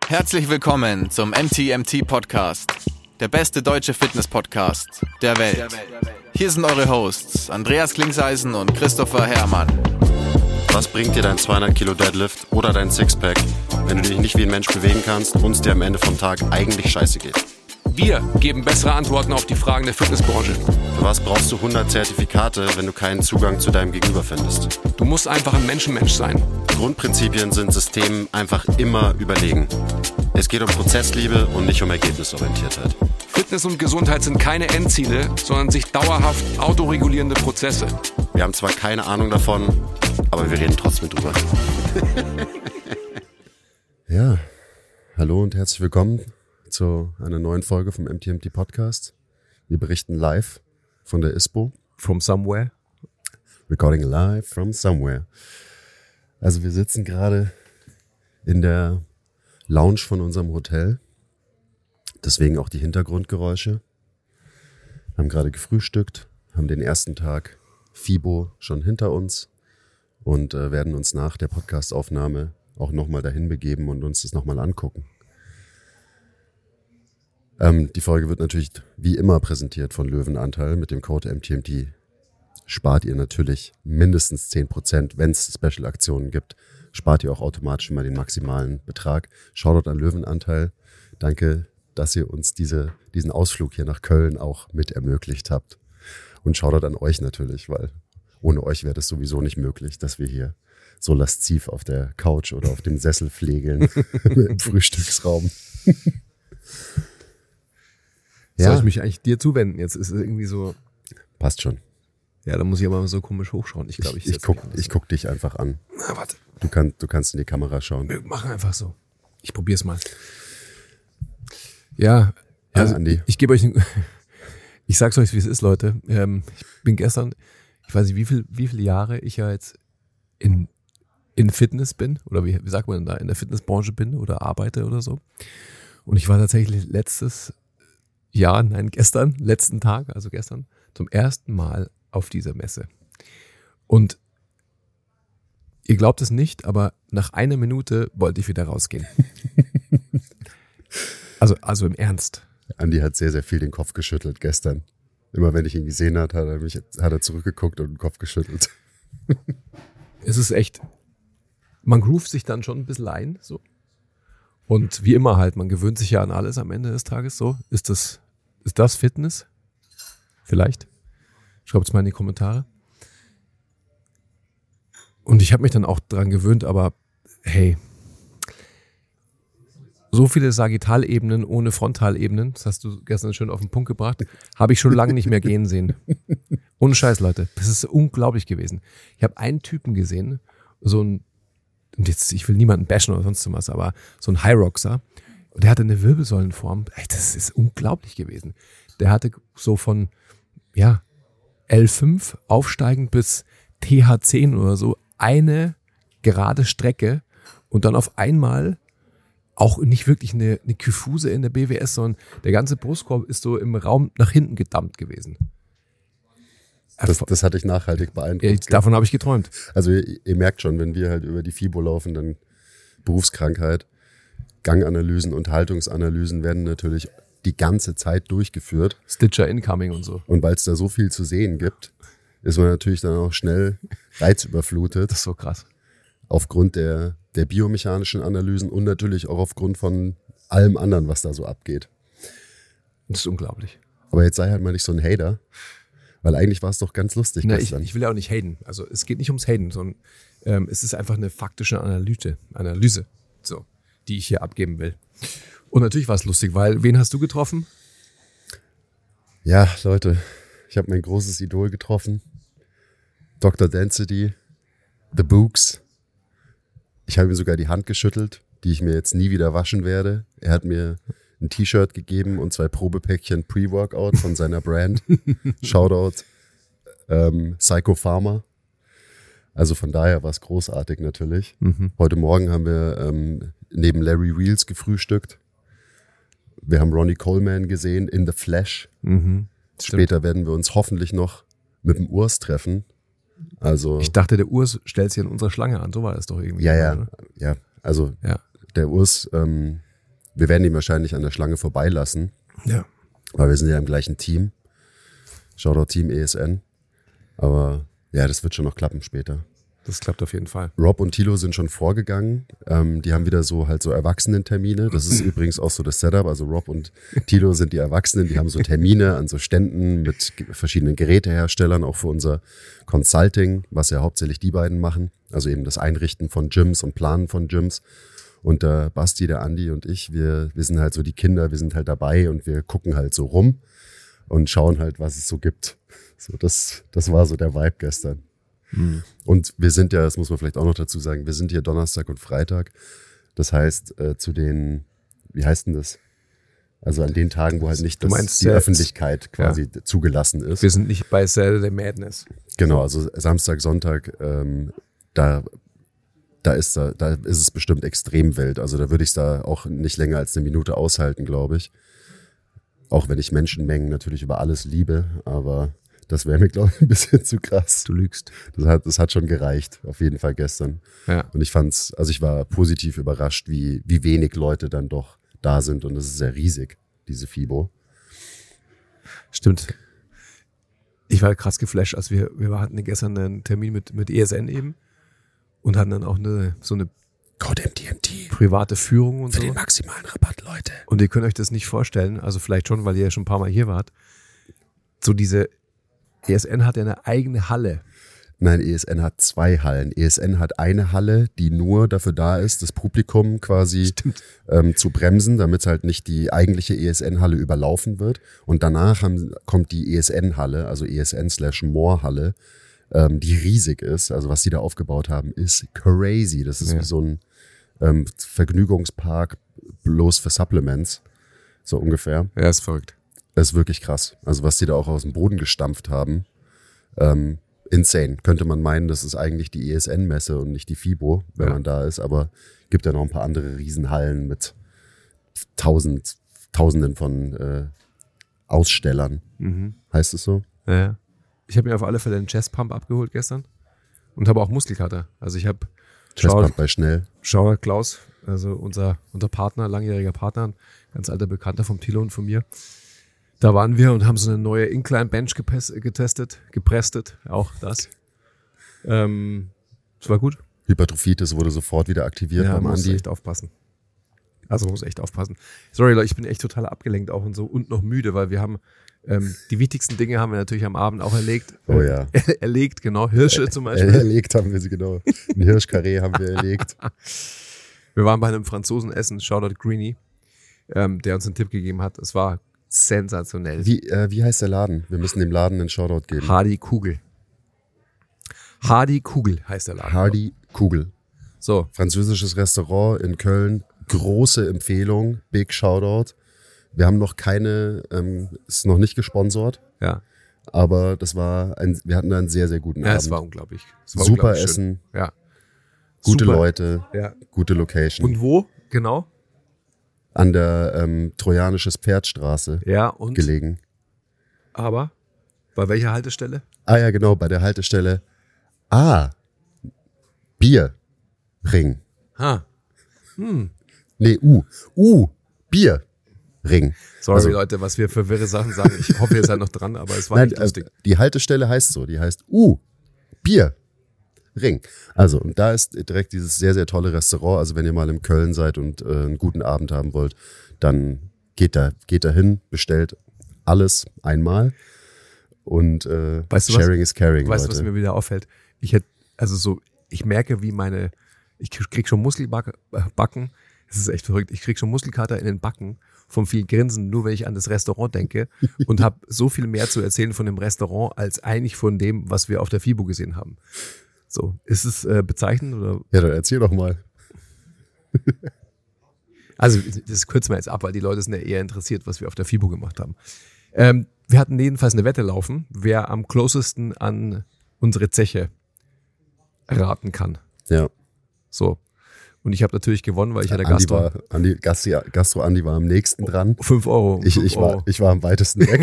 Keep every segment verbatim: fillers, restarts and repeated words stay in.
Herzlich willkommen zum M T M T Podcast, der beste deutsche Fitness-Podcast der Welt. Hier sind eure Hosts Andreas Klingseisen und Christopher Herrmann. Was bringt dir dein zweihundert Kilo Deadlift oder dein Sixpack, wenn du dich nicht wie ein Mensch bewegen kannst und es dir am Ende vom Tag eigentlich scheiße geht? Wir geben bessere Antworten auf die Fragen der Fitnessbranche. Für was brauchst du hundert Zertifikate, wenn du keinen Zugang zu deinem Gegenüber findest? Du musst einfach ein Menschenmensch sein. Grundprinzipien sind Systemen einfach immer überlegen. Es geht um Prozessliebe und nicht um Ergebnisorientiertheit. Fitness und Gesundheit sind keine Endziele, sondern sich dauerhaft autoregulierende Prozesse. Wir haben zwar keine Ahnung davon, aber wir reden trotzdem drüber. Ja, hallo und herzlich willkommen zu einer neuen Folge vom M T M T Podcast. Wir berichten live von der I S P O. From somewhere. Recording live from somewhere. Also wir sitzen gerade in der Lounge von unserem Hotel. Deswegen auch die Hintergrundgeräusche. Haben gerade gefrühstückt, haben den ersten Tag FIBO schon hinter uns und äh, werden uns nach der Podcastaufnahme auch nochmal dahin begeben und uns das nochmal angucken. Ähm, die Folge wird natürlich wie immer präsentiert von Löwenanteil. Mit dem Code M T M T spart ihr natürlich mindestens zehn Prozent. Wenn es Special-Aktionen gibt, spart ihr auch automatisch immer den maximalen Betrag. Shoutout an Löwenanteil. Danke, dass ihr uns diese, diesen Ausflug hier nach Köln auch mit ermöglicht habt. Und Shoutout an euch natürlich, weil ohne euch wäre das sowieso nicht möglich, dass wir hier so lasziv auf der Couch oder auf dem Sessel pflegeln im Frühstücksraum. Ja. Soll ich mich eigentlich dir zuwenden? Jetzt ist es irgendwie so. Passt schon. Ja, da muss ich aber so komisch hochschauen. Ich glaube, ich, ich, ich, guck, ich guck dich einfach an. Na, warte. Du, kann, du kannst in die Kamera schauen. Wir machen einfach so. Ich probier's mal. Ja, also ja, Andi. Ich, ich gebe euch, ein, ich sag's euch, wie es ist, Leute. Ähm, ich bin gestern, ich weiß nicht, wie viel, wie viele Jahre ich ja jetzt in in Fitness bin oder wie, wie sagt man denn da, in der Fitnessbranche bin oder arbeite oder so. Und ich war tatsächlich letztes Jahr, nein, gestern, letzten Tag, also gestern, zum ersten Mal auf dieser Messe. Und ihr glaubt es nicht, aber nach einer Minute wollte ich wieder rausgehen. also, also im Ernst. Andi hat sehr, sehr viel den Kopf geschüttelt gestern. Immer wenn ich ihn gesehen hat, hat er mich, hat er zurückgeguckt und den Kopf geschüttelt. Es ist echt, man groovt sich dann schon ein bisschen ein, so. Und wie immer halt, man gewöhnt sich ja an alles am Ende des Tages, so. Ist das, ist das Fitness? Vielleicht. Schreibt es mal in die Kommentare. Und ich habe mich dann auch dran gewöhnt, aber hey, so viele Sagittalebenen ohne Frontalebenen, das hast du gestern schön auf den Punkt gebracht, habe ich schon lange nicht mehr gehen sehen. Ohne Scheiß, Leute. Das ist unglaublich gewesen. Ich habe einen Typen gesehen, so ein, und jetzt, ich will niemanden bashen oder sonst was, aber so ein Hyroxer, und der hatte eine Wirbelsäulenform, ey, das ist unglaublich gewesen. Der hatte so von, ja, L fünf aufsteigend bis T H zehn oder so eine gerade Strecke und dann auf einmal auch nicht wirklich eine, eine Kyphose in der B W S, sondern der ganze Brustkorb ist so im Raum nach hinten gedammt gewesen. Das, das hat dich nachhaltig beeindruckt. Ja, davon habe ich geträumt. Also ihr, ihr merkt schon, wenn wir halt über die FIBO laufen, dann Berufskrankheit, Ganganalysen und Haltungsanalysen werden natürlich die ganze Zeit durchgeführt. Stitcher incoming und so. Und weil es da so viel zu sehen gibt, ist man natürlich dann auch schnell reizüberflutet. Das ist so krass. Aufgrund der, der biomechanischen Analysen und natürlich auch aufgrund von allem anderen, was da so abgeht. Das ist unglaublich. Aber jetzt sei halt mal nicht so ein Hater. Weil eigentlich war es doch ganz lustig Na, gestern. Ich, ich will ja auch nicht haten. Also es geht nicht ums Haten, sondern ähm, es ist einfach eine faktische Analyse, Analyse, so, die ich hier abgeben will. Und natürlich war es lustig, weil wen hast du getroffen? Ja, Leute, ich habe mein großes Idol getroffen. Doktor Density, The Books. Ich habe ihm sogar die Hand geschüttelt, die ich mir jetzt nie wieder waschen werde. Er hat mir ein T-Shirt gegeben und zwei Probepäckchen Pre-Workout von seiner Brand. Shoutout ähm, Psycho Pharma. Also von daher war es großartig natürlich. Mhm. Heute Morgen haben wir ähm, neben Larry Wheels gefrühstückt. Wir haben Ronnie Coleman gesehen in The Flash. Mhm. Später werden wir uns hoffentlich noch mit dem Urs treffen. Also ich dachte, der Urs stellt sich an unserer Schlange an. So war das doch irgendwie. Ja, ja, oder? ja. Also ja. der Urs ähm, wir werden ihn wahrscheinlich an der Schlange vorbeilassen, Ja. weil wir sind ja im gleichen Team. Shoutout Team E S N. Aber ja, das wird schon noch klappen später. Das klappt auf jeden Fall. Rob und Thilo sind schon vorgegangen. Ähm, die haben wieder so halt so Erwachsenentermine. Das ist übrigens auch so das Setup. Also Rob und Thilo sind die Erwachsenen. Die haben so Termine an so Ständen mit ge- verschiedenen Geräteherstellern, auch für unser Consulting, was ja hauptsächlich die beiden machen. Also eben das Einrichten von Gyms und Planen von Gyms. Und der Basti, der Andi und ich, wir, wir sind halt so die Kinder, wir sind halt dabei und wir gucken halt so rum und schauen halt, was es so gibt. So, das, das war so der Vibe gestern. Mhm. Und wir sind ja, das muss man vielleicht auch noch dazu sagen, wir sind hier Donnerstag und Freitag. Das heißt, äh, zu den, wie heißt denn das? Also an den Tagen, wo halt nicht Du das, meinst die jetzt- Öffentlichkeit quasi Ja. zugelassen ist. Wir sind nicht bei Saturday Madness. Genau, also Samstag, Sonntag, ähm, da, da ist da, da ist es bestimmt extrem wild. Also da würde ich es da auch nicht länger als eine Minute aushalten, glaube ich. Auch wenn ich Menschenmengen natürlich über alles liebe, aber das wäre mir, glaube ich, ein bisschen zu krass. Du lügst. Das hat, das hat schon gereicht, auf jeden Fall gestern. Ja. Und ich fand's, also ich war positiv überrascht, wie, wie wenig Leute dann doch da sind. Und es ist sehr riesig, diese FIBO. Stimmt. Ich war krass geflasht, als wir, wir hatten gestern einen Termin mit, mit E S N eben und hatten dann auch eine, so eine Code M T M T private Führung und für so. den maximalen Rabatt, Leute. Und ihr könnt euch das nicht vorstellen, also vielleicht schon, weil ihr ja schon ein paar Mal hier wart. So diese E S N hat ja eine eigene Halle. Nein, E S N hat zwei Hallen. E S N hat eine Halle, die nur dafür da ist, das Publikum quasi ähm, zu bremsen, damit halt nicht die eigentliche E S N-Halle überlaufen wird. Und danach haben, kommt die E S N-Halle, also E S N slash More-Halle, ähm, die riesig ist. Also was die da aufgebaut haben, ist crazy. Das ist Ja. wie so ein ähm, Vergnügungspark bloß für Supplements, so ungefähr. Ja, ist verrückt. Das ist wirklich krass. Also was die da auch aus dem Boden gestampft haben, ähm, insane. Könnte man meinen, das ist eigentlich die E S N-Messe und nicht die FIBO, wenn Ja. man da ist. Aber gibt ja noch ein paar andere Riesenhallen mit tausend, Tausenden von äh, Ausstellern. Mhm. Heißt es so? Ja, ja. Ich habe mir auf alle Fälle einen Chestpump abgeholt gestern und habe auch Muskelkater. Also ich habe Chestpump bei Schnell. Schau Klaus, also unser, unser Partner, langjähriger Partner, ein ganz alter Bekannter vom Thilo und von mir. Da waren wir und haben so eine neue Incline Bench gepes- getestet, geprestet, auch das. Ähm, das war gut. Hypertrophitis wurde sofort wieder aktiviert Ja, beim muss Andi. echt aufpassen. Also muss echt aufpassen. Sorry Leute, ich bin echt total abgelenkt auch und so und noch müde, weil wir haben ähm, die wichtigsten Dinge haben wir natürlich am Abend auch erlegt. Oh ja. erlegt, genau. Hirsche zum Beispiel. Erlegt haben wir sie, genau. Ein Hirschkarree haben wir erlegt. Wir waren bei einem Franzosen essen, Shoutout Greenie, ähm, der uns einen Tipp gegeben hat. Es war sensationell. Wie, äh, wie heißt der Laden? Wir müssen dem Laden einen Shoutout geben. Hardy Kugel. Hardy Kugel heißt der Laden. Hardy Kugel. So, Französisches Restaurant in Köln. Große Empfehlung. Big Shoutout. Wir haben noch keine, ähm, ist noch nicht gesponsert, ja. aber das war ein, wir hatten da einen sehr, sehr guten Ja, Abend. es war unglaublich. Es war Super unglaublich schön. Essen, Ja. gute Super. Leute, Ja. gute Location. Und wo? Genau. An der ähm, Trojanisches Pferdstraße Ja, und? gelegen. Aber? Bei welcher Haltestelle? Ah ja, genau, bei der Haltestelle. Ah, Bierring. Ha. Nee, U. U. Bierring. Sorry Also- Leute, was wir für wirre Sachen sagen. Ich hoffe, ihr seid noch dran, aber es war Nein, nicht äh, lustig. die Haltestelle heißt so, die heißt U. Bierring. Also, und da ist direkt dieses sehr, sehr tolle Restaurant. Also, wenn ihr mal in Köln seid und äh, einen guten Abend haben wollt, dann geht da, geht da hin, bestellt alles einmal. Und äh, Weißt du was? Sharing is caring, Weißt du, Leute. was mir wieder auffällt? Ich hätte, also so, ich merke, wie meine, ich krieg schon Muskelbacken. Es ist echt verrückt. Ich krieg schon Muskelkater in den Backen vom viel Grinsen, nur wenn ich an das Restaurant denke und habe so viel mehr zu erzählen von dem Restaurant als eigentlich von dem, was wir auf der FIBO gesehen haben. So, ist es äh, bezeichnend oder? Ja, dann erzähl doch mal. Also, das kürzen wir jetzt ab, weil die Leute sind ja eher interessiert, was wir auf der FIBO gemacht haben. Ähm, wir hatten jedenfalls eine Wette laufen, wer am closesten an unsere Zeche raten kann. Ja. So. Und ich habe natürlich gewonnen, weil ich ja der Andi Gastro. war, Andi, Gastro, Gastro Andi war am nächsten dran. Fünf Euro. Ich, fünf ich, war, Euro. ich war am weitesten weg.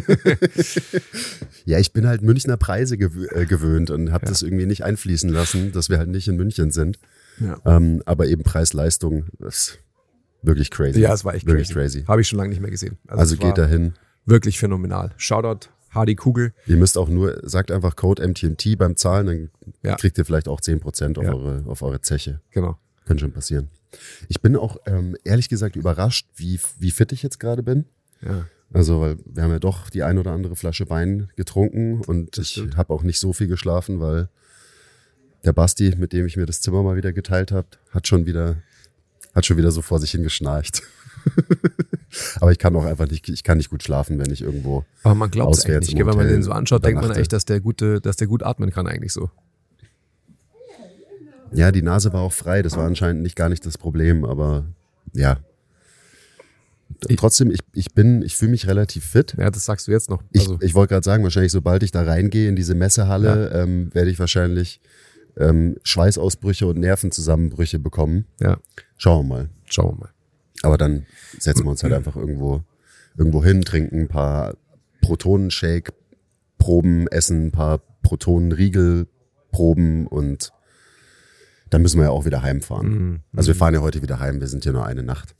Ja, ich bin halt Münchner Preise gewö äh, gewöhnt und habe Ja. das irgendwie nicht einfließen lassen, dass wir halt nicht in München sind. Ja. Ähm, aber eben Preis-Leistung, das wirklich crazy. Ja, es war echt wirklich crazy. crazy. Habe ich schon lange nicht mehr gesehen. Also es war geht dahin. Wirklich phänomenal. Shoutout Hardy Kugel. Ihr müsst auch nur, sagt einfach Code M T M T beim Zahlen, dann Ja. kriegt ihr vielleicht auch zehn Prozent auf, Ja. eure, auf eure Zeche. Genau. Könnte schon passieren. Ich bin auch ähm, ehrlich gesagt überrascht, wie, wie fit ich jetzt gerade bin. Ja. Also, weil wir haben ja doch die ein oder andere Flasche Wein getrunken und Das ich stimmt. habe auch nicht so viel geschlafen, weil der Basti, mit dem ich mir das Zimmer mal wieder geteilt habe, hat schon wieder, hat schon wieder so vor sich hin geschnarcht. Aber ich kann auch einfach nicht, ich kann nicht gut schlafen, wenn ich irgendwo. Aber man glaubt es Auswärts eigentlich nicht. im Gell? Wenn man Hotel den so anschaut, denkt man übernachte. echt, dass der, gute, dass der gut atmen kann eigentlich so. Ja, die Nase war auch frei, das war anscheinend nicht gar nicht das Problem, aber ja. Ich- Trotzdem, ich, ich bin, ich fühle mich relativ fit. Ja, das sagst du jetzt noch. Ich, Also, ich wollte gerade sagen, wahrscheinlich sobald ich da reingehe in diese Messehalle, ähm, werde ich wahrscheinlich ähm, Schweißausbrüche und Nervenzusammenbrüche bekommen. ja, Schauen wir mal. schauen wir mal. Aber dann setzen wir uns halt einfach irgendwo, irgendwo hin, trinken ein paar Protonenshake-Proben, essen ein paar Protonenriegel-Proben und dann müssen wir ja auch wieder heimfahren. Mhm. Also wir fahren ja heute wieder heim, wir sind hier nur eine Nacht.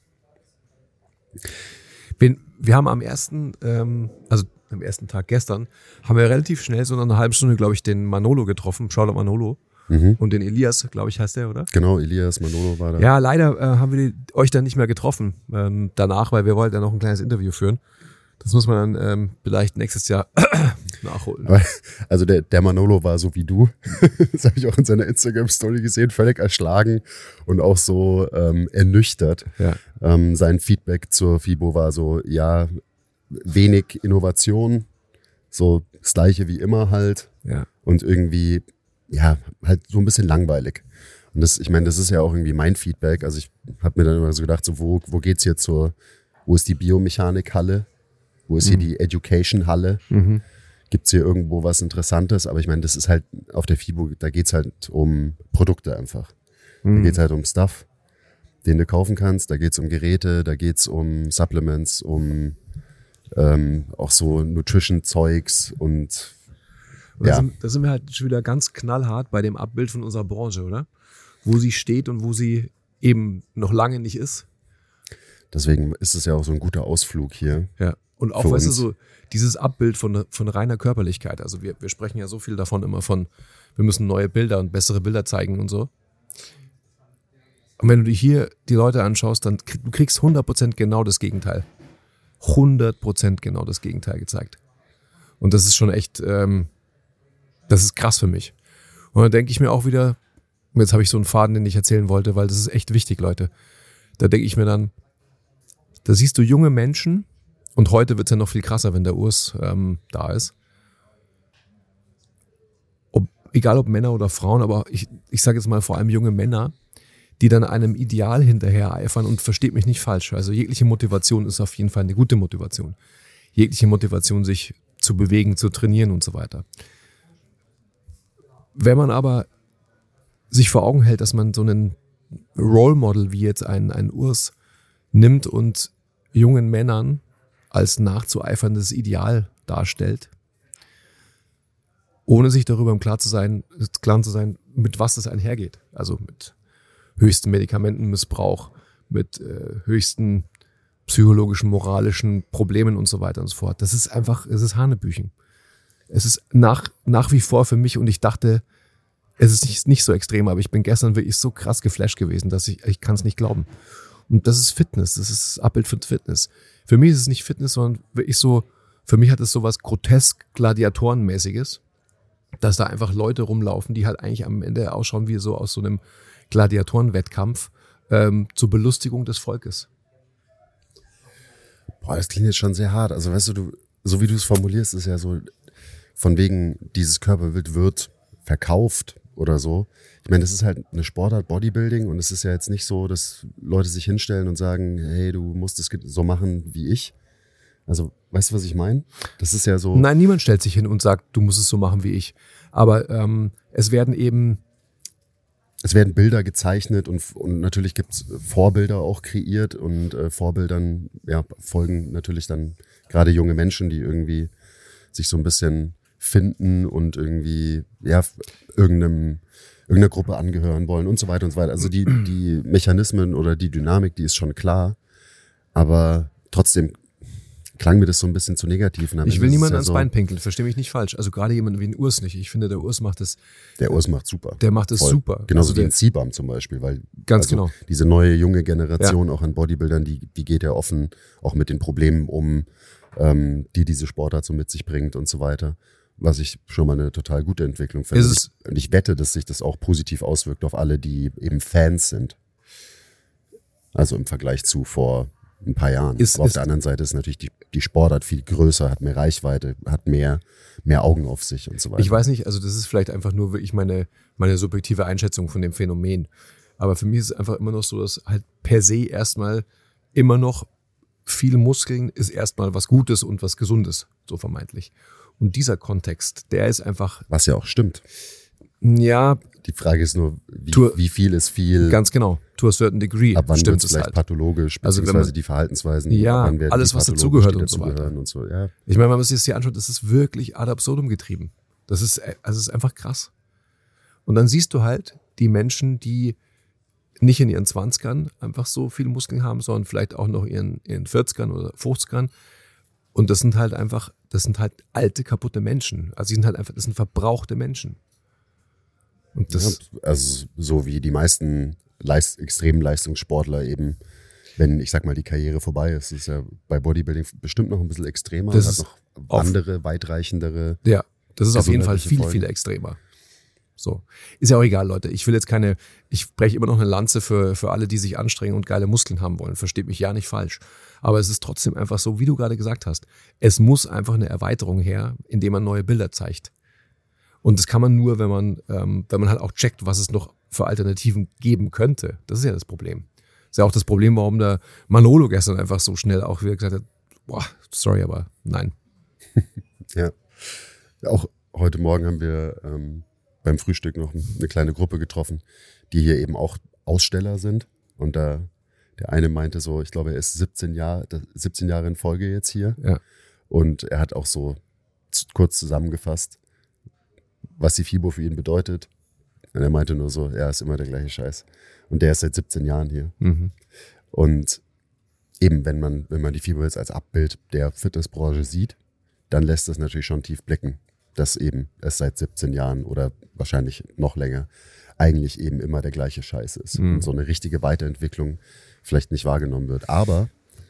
Wir, wir haben am ersten, ähm, also am ersten Tag gestern, haben wir relativ schnell, so nach einer halben Stunde, glaube ich, den Manolo getroffen. Shoutout Manolo. Mhm. Und den Elias, glaube ich, heißt der, oder? Genau, Elias Manolo war da. Ja, leider äh, haben wir die, euch dann nicht mehr getroffen ähm, danach, weil wir wollten ja noch ein kleines Interview führen. Das muss man dann ähm, vielleicht nächstes Jahr nachholen. Aber, also der, der Manolo war so wie du. Das habe ich auch in seiner Instagram-Story gesehen, völlig erschlagen und auch so ähm, ernüchtert. Ja. Ähm, sein Feedback zur FIBO war so, ja, wenig Innovation, so das Gleiche wie immer halt Ja. und irgendwie, ja, halt so ein bisschen langweilig. Und das, ich meine, das ist ja auch irgendwie mein Feedback. Also ich habe mir dann immer so gedacht, so wo, wo geht's hier zur, wo ist die Biomechanik-Halle? Wo ist hier die Education-Halle? Mhm. Gibt's hier irgendwo was Interessantes? Aber ich meine, das ist halt auf der FIBO, da geht's halt um Produkte einfach. Da Mhm. geht's halt um Stuff, den du kaufen kannst. Da geht's um Geräte, da geht's um Supplements, um ähm, auch so Nutrition-Zeugs und Und da, ja. sind, da sind wir halt schon wieder ganz knallhart bei dem Abbild von unserer Branche, oder? Wo sie steht und wo sie eben noch lange nicht ist. deswegen ist es ja auch so ein guter Ausflug hier. Ja. Und auch, Für weißt du, uns. so dieses Abbild von, von reiner Körperlichkeit. Also wir, wir sprechen ja so viel davon immer von, wir müssen neue Bilder und bessere Bilder zeigen und so. Und wenn du dir hier die Leute anschaust, dann krieg, du kriegst hundert Prozent genau das Gegenteil. hundert Prozent genau das Gegenteil gezeigt. Und das ist schon echt, ähm, das ist krass für mich. Und dann denke ich mir auch wieder, jetzt habe ich so einen Faden, den ich erzählen wollte, weil das ist echt wichtig, Leute. Da denke ich mir dann, da siehst du junge Menschen, und heute wird's ja noch viel krasser, wenn der Urs ähm, da ist. Ob, egal ob Männer oder Frauen, aber ich, ich sage jetzt mal vor allem junge Männer, die dann einem Ideal hinterher eifern und versteht mich nicht falsch. Also jegliche Motivation ist auf jeden Fall eine gute Motivation. Jegliche Motivation, sich zu bewegen, zu trainieren und so weiter. Wenn man aber sich vor Augen hält, dass man so einen Role Model wie jetzt einen, einen Urs nimmt und jungen Männern als nachzueiferndes Ideal darstellt, ohne sich darüber im Klaren zu sein, klar zu sein, mit was das einhergeht. Also mit höchsten Medikamentenmissbrauch, mit äh, höchsten psychologischen, moralischen Problemen und so weiter und so fort. Das ist einfach, es ist Hanebüchen. Es ist nach, nach wie vor für mich, und ich dachte, es ist nicht, nicht so extrem, aber ich bin gestern wirklich so krass geflasht gewesen, dass ich, ich kann es nicht glauben. Und das ist Fitness, das ist das Abbild von Fitness. Für mich ist es nicht Fitness, sondern wirklich so, für mich hat es so was grotesk Gladiatorenmäßiges, dass da einfach Leute rumlaufen, die halt eigentlich am Ende ausschauen wie so aus so einem Gladiatorenwettkampf ähm, zur Belustigung des Volkes. Boah, das klingt jetzt schon sehr hart. Also weißt du, du so wie du es formulierst, ist ja so von wegen dieses Körperbild wird verkauft oder so. Ich meine, das ist halt eine Sportart Bodybuilding und es ist ja jetzt nicht so, dass Leute sich hinstellen und sagen, hey, du musst es so machen wie ich. Also, weißt du, was ich meine? Das ist ja so. Nein, niemand stellt sich hin und sagt, du musst es so machen wie ich. Aber ähm, es werden eben Es werden Bilder gezeichnet und, und natürlich gibt's Vorbilder auch kreiert und äh, Vorbildern ja, folgen natürlich dann gerade junge Menschen, die irgendwie sich so ein bisschen finden und irgendwie ja irgendeinem irgendeiner Gruppe angehören wollen und so weiter und so weiter. Also die, die Mechanismen oder die Dynamik, die ist schon klar, aber trotzdem klang mir das so ein bisschen zu negativ. Ich will niemanden ja ans so Bein pinkeln, verstehe mich nicht falsch. Also gerade jemanden wie den Urs nicht. Ich finde, der Urs macht das. Der Urs macht super. Der macht es super. Genauso also wie ein C-Bam zum Beispiel, weil ganz also genau. diese neue junge Generation ja. auch an Bodybuildern, die, die geht ja offen auch mit den Problemen um, ähm, die diese Sportart so mit sich bringt und so weiter. Was ich schon mal eine total gute Entwicklung finde. Und ich, und ich wette, dass sich das auch positiv auswirkt auf alle, die eben Fans sind. Also im Vergleich zu vor ein paar Jahren. Ist, Aber auf ist, der anderen Seite ist natürlich die, die Sportart viel größer, hat mehr Reichweite, hat mehr, mehr Augen auf sich und so weiter. Ich weiß nicht, also das ist vielleicht einfach nur wirklich meine, meine subjektive Einschätzung von dem Phänomen. Aber für mich ist es einfach immer noch so, dass halt per se erstmal immer noch viel Muskeln ist erstmal was Gutes und was Gesundes, so vermeintlich. Und dieser Kontext, der ist einfach... Was ja auch stimmt. Ja. Die Frage ist nur, wie, to, wie viel ist viel? Ganz genau, to a certain degree. Ab wann wird es vielleicht halt. pathologisch, beziehungsweise also man, die Verhaltensweisen. Ja, wann werden alles, was dazugehört und so weiter. Und so, ja. Ich meine, wenn man sich das hier anschaut, das ist wirklich ad absurdum getrieben. Das ist, also das ist einfach krass. Und dann siehst du halt die Menschen, die nicht in ihren Zwanzigern einfach so viele Muskeln haben, sondern vielleicht auch noch in ihren vierzigern oder fünfzigern. Und das sind halt einfach, das sind halt alte, kaputte Menschen. Also die sind halt einfach, das sind verbrauchte Menschen. Und das ja, also so wie die meisten Leist, extremen Leistungssportler eben, wenn, ich sag mal, die Karriere vorbei ist, ist ja bei Bodybuilding bestimmt noch ein bisschen extremer. Das hat ist noch andere, weitreichendere. Ja, das ist auf jeden Fall viel, viel extremer. So. Ist ja auch egal, Leute. Ich will jetzt keine, ich breche immer noch eine Lanze für, für alle, die sich anstrengen und geile Muskeln haben wollen. Versteht mich ja nicht falsch. Aber es ist trotzdem einfach so, wie du gerade gesagt hast. Es muss einfach eine Erweiterung her, indem man neue Bilder zeigt. Und das kann man nur, wenn man, ähm, wenn man halt auch checkt, was es noch für Alternativen geben könnte. Das ist ja das Problem. Das ist ja auch das Problem, warum der Manolo gestern einfach so schnell auch wieder gesagt hat, boah, sorry, aber nein. Ja. Auch heute Morgen haben wir ähm, beim Frühstück noch eine kleine Gruppe getroffen, die hier eben auch Aussteller sind. Und da der eine meinte so, ich glaube, er ist siebzehn Jahre, siebzehn Jahre in Folge jetzt hier. Ja. Und er hat auch so kurz zusammengefasst, was die FIBO für ihn bedeutet. Und er meinte nur so, ja, ist immer der gleiche Scheiß. Und der ist seit siebzehn Jahren hier. Mhm. Und eben, wenn man, wenn man die FIBO jetzt als Abbild der Fitnessbranche sieht, dann lässt das natürlich schon tief blicken, dass eben es seit siebzehn Jahren oder wahrscheinlich noch länger eigentlich eben immer der gleiche Scheiß ist. Mhm. Und so eine richtige Weiterentwicklung vielleicht nicht wahrgenommen wird. Aber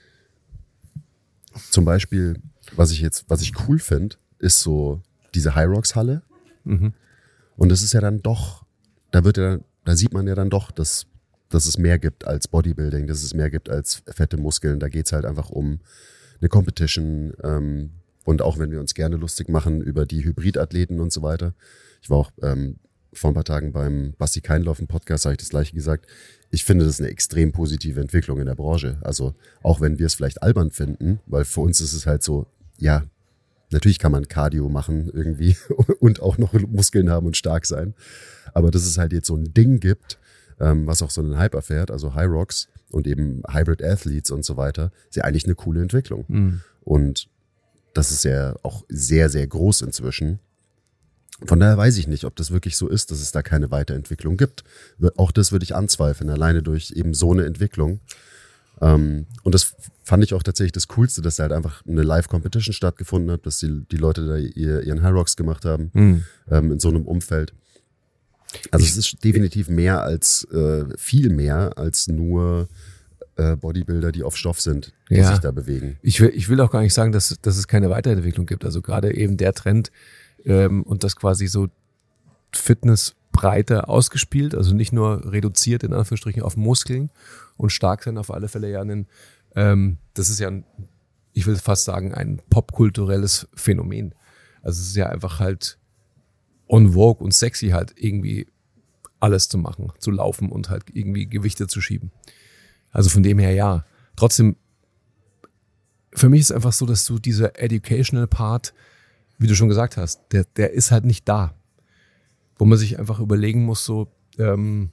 zum Beispiel, was ich jetzt, was ich cool finde, ist so diese Hyrox-Halle. Mhm. Und das ist ja dann doch, da wird ja, da sieht man ja dann doch, dass, dass es mehr gibt als Bodybuilding, dass es mehr gibt als fette Muskeln. Da geht's halt einfach um eine Competition. Ähm, und auch wenn wir uns gerne lustig machen über die Hybridathleten und so weiter. Ich war auch ähm, vor ein paar Tagen beim Basti Keinlauf im Podcast, habe ich das gleiche gesagt. Ich finde, das ist eine extrem positive Entwicklung in der Branche. Also auch wenn wir es vielleicht albern finden, weil für uns ist es halt so, ja, natürlich kann man Cardio machen irgendwie und auch noch Muskeln haben und stark sein. Aber dass es halt jetzt so ein Ding gibt, ähm, was auch so einen Hype erfährt, also Hyrox und eben Hybrid Athletes und so weiter, ist ja eigentlich eine coole Entwicklung. Mhm. Und das ist ja auch sehr, sehr groß inzwischen. Von daher weiß ich nicht, ob das wirklich so ist, dass es da keine Weiterentwicklung gibt. Auch das würde ich anzweifeln, alleine durch eben so eine Entwicklung. Ähm, und das fand ich auch tatsächlich das Coolste, dass da halt einfach eine Live-Competition stattgefunden hat, dass die, die Leute da ihr, ihren Hyrox gemacht haben, mhm. ähm, in so einem Umfeld. Also ich, es ist definitiv mehr als, äh, viel mehr als nur äh, Bodybuilder, die auf Stoff sind, die ja. sich da bewegen. Ich will, ich will auch gar nicht sagen, dass, dass es keine Weiterentwicklung gibt. Also gerade eben der Trend ähm, und das quasi so Fitness breiter ausgespielt, also nicht nur reduziert in Anführungsstrichen auf Muskeln und stark sein auf alle Fälle ja einen, ähm, das ist ja ein, ich will fast sagen, ein popkulturelles Phänomen. Also es ist ja einfach halt on vogue und sexy halt irgendwie alles zu machen, zu laufen und halt irgendwie Gewichte zu schieben. Also von dem her ja. Trotzdem, für mich ist es einfach so, dass du dieser educational Part, wie du schon gesagt hast, der, der ist halt nicht da. Wo man sich einfach überlegen muss, so, ähm,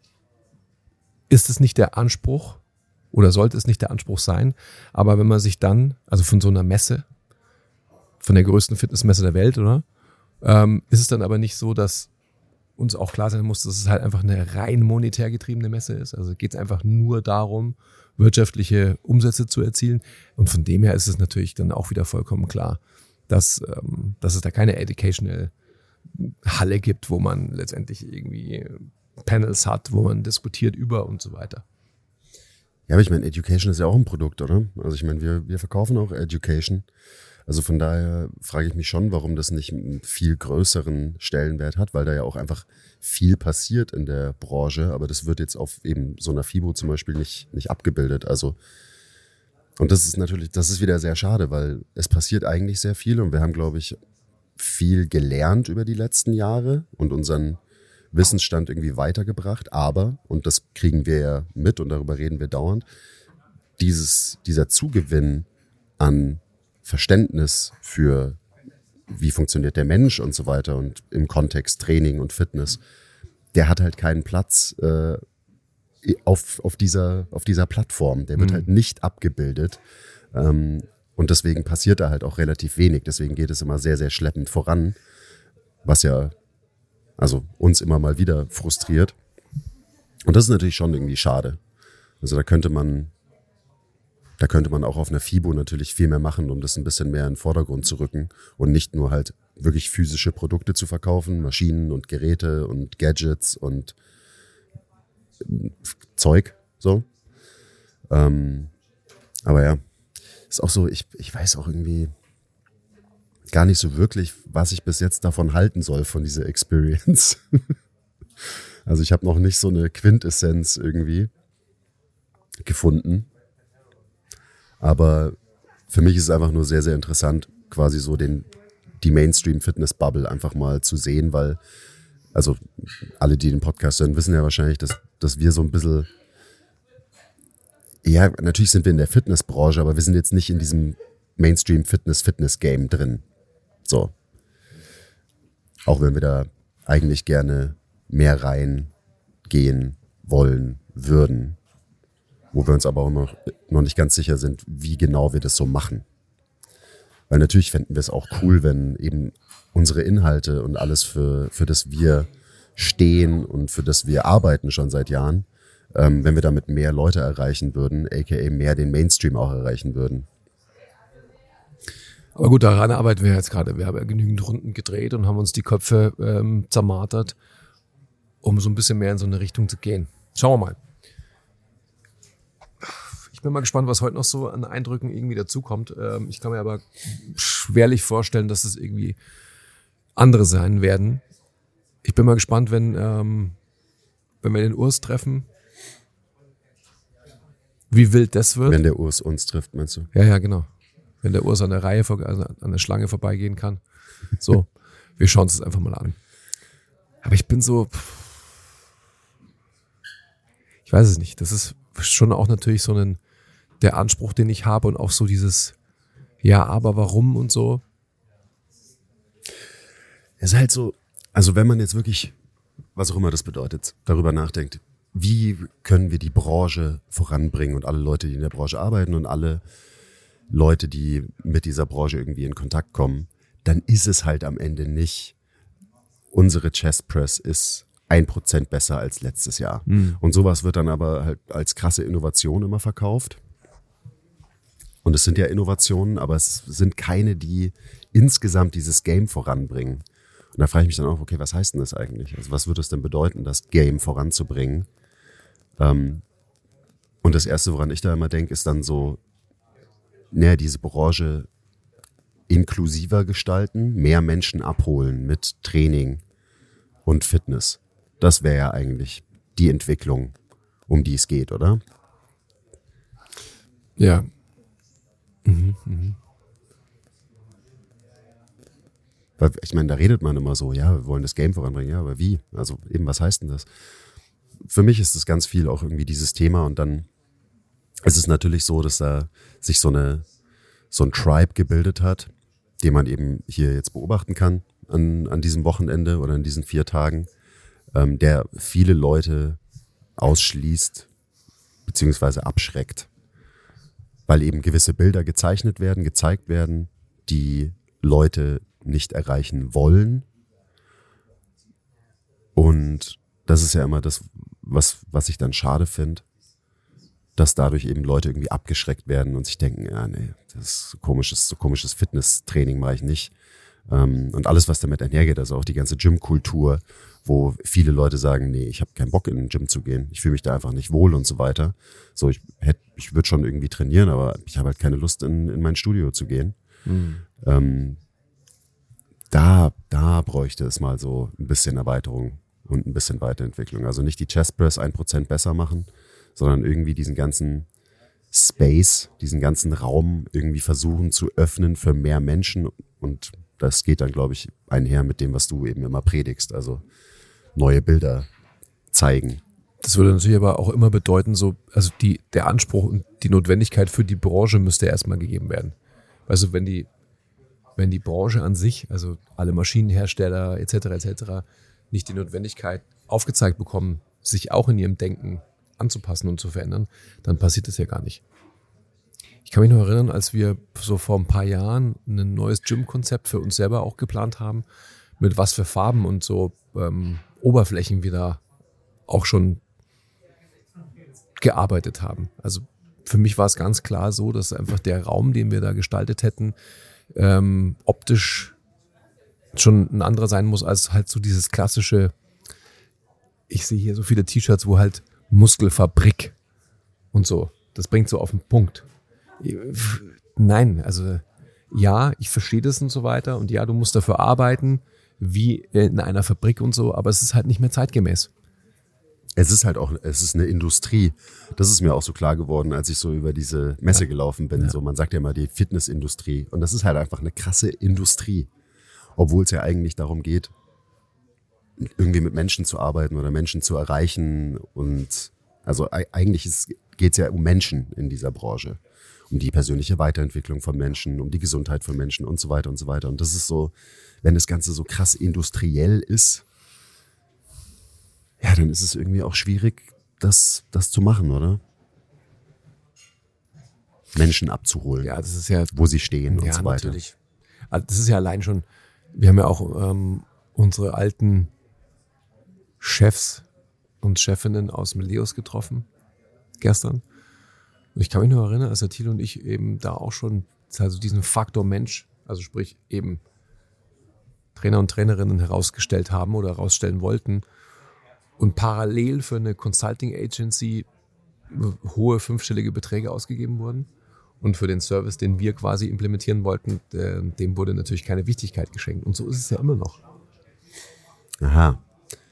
ist es nicht der Anspruch oder sollte es nicht der Anspruch sein, aber wenn man sich dann, also von so einer Messe, von der größten Fitnessmesse der Welt, oder, ähm, ist es dann aber nicht so, dass uns auch klar sein muss, dass es halt einfach eine rein monetär getriebene Messe ist. Also geht es einfach nur darum, wirtschaftliche Umsätze zu erzielen. Und von dem her ist es natürlich dann auch wieder vollkommen klar, dass, ähm, dass es da keine Educational Halle gibt, wo man letztendlich irgendwie Panels hat, wo man diskutiert über und so weiter. Ja, aber ich meine, Education ist ja auch ein Produkt, oder? Also ich meine, wir, wir verkaufen auch Education. Also von daher frage ich mich schon, warum das nicht einen viel größeren Stellenwert hat, weil da ja auch einfach viel passiert in der Branche, aber das wird jetzt auf eben so einer FIBO zum Beispiel nicht, nicht abgebildet. Also, und das ist natürlich, das ist wieder sehr schade, weil es passiert eigentlich sehr viel und wir haben, glaube ich, viel gelernt über die letzten Jahre und unseren Wissensstand irgendwie weitergebracht, aber, und das kriegen wir ja mit und darüber reden wir dauernd, dieses, dieser Zugewinn an Verständnis für wie funktioniert der Mensch und so weiter und im Kontext Training und Fitness, der hat halt keinen Platz äh, auf, auf, dieser, auf dieser Plattform. Der wird mhm. halt nicht abgebildet ähm, und deswegen passiert da halt auch relativ wenig. Deswegen geht es immer sehr, sehr schleppend voran, was ja also uns immer mal wieder frustriert. Und das ist natürlich schon irgendwie schade. Also da könnte man Da könnte man auch auf einer FIBO natürlich viel mehr machen, um das ein bisschen mehr in den Vordergrund zu rücken und nicht nur halt wirklich physische Produkte zu verkaufen, Maschinen und Geräte und Gadgets und Zeug, so. Ähm, aber ja, ist auch so, ich, ich weiß auch irgendwie gar nicht so wirklich, was ich bis jetzt davon halten soll, von dieser Experience. Also ich habe noch nicht so eine Quintessenz irgendwie gefunden. Aber für mich ist es einfach nur sehr, sehr interessant, quasi so den, die Mainstream-Fitness-Bubble einfach mal zu sehen, weil, also alle, die den Podcast hören, wissen ja wahrscheinlich, dass, dass wir so ein bisschen, ja, natürlich sind wir in der Fitnessbranche, aber wir sind jetzt nicht in diesem Mainstream-Fitness-Fitness-Game drin. So. Auch wenn wir da eigentlich gerne mehr reingehen wollen würden. Wo wir uns aber auch noch, noch nicht ganz sicher sind, wie genau wir das so machen. Weil natürlich fänden wir es auch cool, wenn eben unsere Inhalte und alles, für, für das wir stehen und für das wir arbeiten schon seit Jahren, ähm, wenn wir damit mehr Leute erreichen würden, aka mehr den Mainstream auch erreichen würden. Aber gut, daran arbeiten wir jetzt gerade. Wir haben ja genügend Runden gedreht und haben uns die Köpfe ähm, zermartert, um so ein bisschen mehr in so eine Richtung zu gehen. Schauen wir mal. Ich bin mal gespannt, was heute noch so an Eindrücken irgendwie dazukommt. Ich kann mir aber schwerlich vorstellen, dass es irgendwie andere sein werden. Ich bin mal gespannt, wenn, ähm, wenn wir den Urs treffen, wie wild das wird. Wenn der Urs uns trifft, meinst du? Ja, ja, genau. Wenn der Urs an der Reihe, also an der Schlange vorbeigehen kann. So, wir schauen uns das einfach mal an. Aber ich bin so, ich weiß es nicht. Das ist schon auch natürlich so ein der Anspruch, den ich habe und auch so dieses, ja, aber warum und so. Es ist halt so, also wenn man jetzt wirklich, was auch immer das bedeutet, darüber nachdenkt, wie können wir die Branche voranbringen und alle Leute, die in der Branche arbeiten und alle Leute, die mit dieser Branche irgendwie in Kontakt kommen, dann ist es halt am Ende nicht, unsere Chest Press ist ein Prozent besser als letztes Jahr. Mhm. Und sowas wird dann aber halt als krasse Innovation immer verkauft. Und es sind ja Innovationen, aber es sind keine, die insgesamt dieses Game voranbringen. Und da frage ich mich dann auch, okay, was heißt denn das eigentlich? Also was würde es denn bedeuten, das Game voranzubringen? Ähm, und das Erste, woran ich da immer denke, ist dann so, naja, diese Branche inklusiver gestalten, mehr Menschen abholen mit Training und Fitness. Das wäre ja eigentlich die Entwicklung, um die es geht, oder? Ja. Mhm, mhm. Weil ich meine, da redet man immer so, ja, wir wollen das Game voranbringen, ja, aber wie? Also eben, was heißt denn das? Für mich ist das ganz viel auch irgendwie dieses Thema und dann ist es natürlich so, dass da sich so eine so ein Tribe gebildet hat, den man eben hier jetzt beobachten kann an, an diesem Wochenende oder in diesen vier Tagen, ähm, der viele Leute ausschließt beziehungsweise abschreckt, weil eben gewisse Bilder gezeichnet werden, gezeigt werden, die Leute nicht erreichen wollen Und das ist ja immer das, was, was ich dann schade finde, dass dadurch eben Leute irgendwie abgeschreckt werden und sich denken, ja, nee, das ist so komisches, so komisches Fitnesstraining mache ich nicht. Und alles, was damit einhergeht, also auch die ganze Gym-Kultur, wo viele Leute sagen, nee, ich habe keinen Bock in den Gym zu gehen, ich fühle mich da einfach nicht wohl und so weiter. So, ich hätte, ich würde schon irgendwie trainieren, aber ich habe halt keine Lust, in, in mein Studio zu gehen. Mhm. Ähm, da, da bräuchte es mal so ein bisschen Erweiterung und ein bisschen Weiterentwicklung. Also nicht die Chest Press ein Prozent besser machen, sondern irgendwie diesen ganzen Space, diesen ganzen Raum irgendwie versuchen zu öffnen für mehr Menschen. Und das geht dann, glaube ich, einher mit dem, was du eben immer predigst. Also neue Bilder zeigen. Das würde natürlich aber auch immer bedeuten, so, also die, der Anspruch und die Notwendigkeit für die Branche müsste erstmal gegeben werden. Also wenn die, wenn die Branche an sich, also alle Maschinenhersteller et cetera et cetera, nicht die Notwendigkeit aufgezeigt bekommen, sich auch in ihrem Denken anzupassen und zu verändern, dann passiert das ja gar nicht. Ich kann mich noch erinnern, als wir so vor ein paar Jahren ein neues Gym-Konzept für uns selber auch geplant haben, mit was für Farben und so ähm, Oberflächen wir da auch schon gearbeitet haben. Also für mich war es ganz klar so, dass einfach der Raum, den wir da gestaltet hätten, ähm, optisch schon ein anderer sein muss als halt so dieses klassische, ich sehe hier so viele T-Shirts, wo halt Muskelfabrik und so. Das bringt so auf den Punkt. Nein, also ja, ich verstehe das und so weiter und ja, du musst dafür arbeiten, wie in einer Fabrik und so, aber es ist halt nicht mehr zeitgemäß. Es ist halt auch, es ist eine Industrie. Das ist mir auch so klar geworden, als ich so über diese Messe ja. gelaufen bin. Ja. So, man sagt ja immer die Fitnessindustrie. Und das ist halt einfach eine krasse Industrie. Obwohl es ja eigentlich darum geht, irgendwie mit Menschen zu arbeiten oder Menschen zu erreichen. Und also eigentlich geht es ja um Menschen in dieser Branche. Um die persönliche Weiterentwicklung von Menschen, um die Gesundheit von Menschen und so weiter und so weiter. Und das ist so, wenn das Ganze so krass industriell ist, ja, dann ist es irgendwie auch schwierig, das, das zu machen, oder? Menschen abzuholen, ja, das ist ja, wo sie stehen und ja, so weiter. Natürlich. Also das ist ja allein schon, wir haben ja auch ähm, unsere alten Chefs und Chefinnen aus Meleus getroffen, gestern. Und ich kann mich nur erinnern, als der Thilo und ich eben da auch schon also diesen Faktor Mensch, also sprich eben Trainer und Trainerinnen herausgestellt haben oder herausstellen wollten und parallel für eine Consulting Agency hohe fünfstellige Beträge ausgegeben wurden. Und für den Service, den wir quasi implementieren wollten, dem wurde natürlich keine Wichtigkeit geschenkt. Und so ist es ja immer noch. Aha.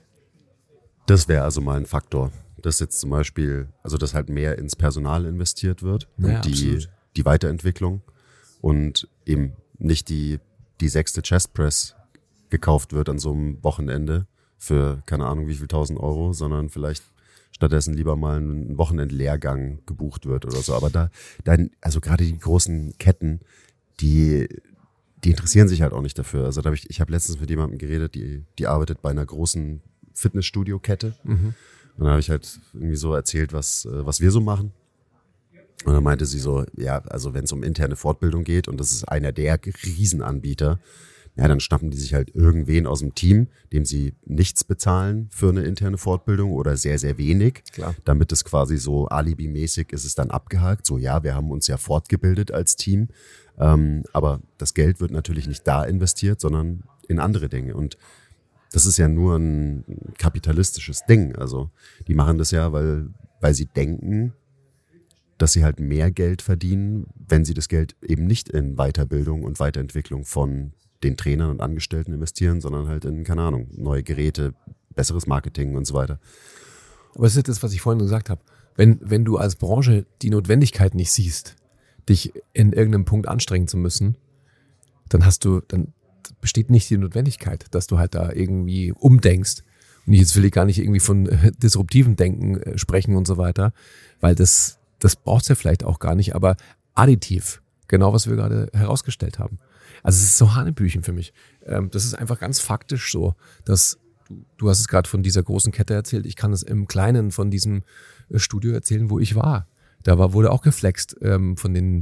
Das wäre also mal ein Faktor. Dass jetzt zum Beispiel, also dass halt mehr ins Personal investiert wird und ja, die, die Weiterentwicklung und eben nicht die, die sechste Chest Press gekauft wird an so einem Wochenende für keine Ahnung wie viel tausend Euro, sondern vielleicht stattdessen lieber mal ein Wochenendlehrgang gebucht wird oder so. Aber da, dann, also gerade die großen Ketten, die, die interessieren sich halt auch nicht dafür. Also da habe ich, ich habe letztens mit jemandem geredet, die, die arbeitet bei einer großen Fitnessstudio-Kette. Mhm. Und dann habe ich halt irgendwie so erzählt, was, was wir so machen. Und dann meinte sie so, ja, also wenn es um interne Fortbildung geht und das ist einer der Riesenanbieter, ja, dann schnappen die sich halt irgendwen aus dem Team, dem sie nichts bezahlen für eine interne Fortbildung oder sehr, sehr wenig. Klar. Damit es quasi so alibimäßig ist es dann abgehakt. So, ja, wir haben uns ja fortgebildet als Team. Ähm, aber das Geld wird natürlich nicht da investiert, sondern in andere Dinge. Und das ist ja nur ein kapitalistisches Ding. Also die machen das ja, weil, weil sie denken, dass sie halt mehr Geld verdienen, wenn sie das Geld eben nicht in Weiterbildung und Weiterentwicklung von den Trainern und Angestellten investieren, sondern halt in, keine Ahnung, neue Geräte, besseres Marketing und so weiter. Aber es ist das, was ich vorhin gesagt habe. Wenn, wenn du als Branche die Notwendigkeit nicht siehst, dich in irgendeinem Punkt anstrengen zu müssen, dann hast du, dann besteht nicht die Notwendigkeit, dass du halt da irgendwie umdenkst. Und jetzt will ich gar nicht irgendwie von äh, disruptiven Denken äh, sprechen und so weiter, weil das, das braucht's ja vielleicht auch gar nicht, aber additiv, genau was wir gerade herausgestellt haben. Also es ist so Hanebüchen für mich. Ähm, das ist einfach ganz faktisch so, dass du, du hast es gerade von dieser großen Kette erzählt, ich kann es im Kleinen von diesem äh, Studio erzählen, wo ich war. Da war, wurde auch geflext ähm, von den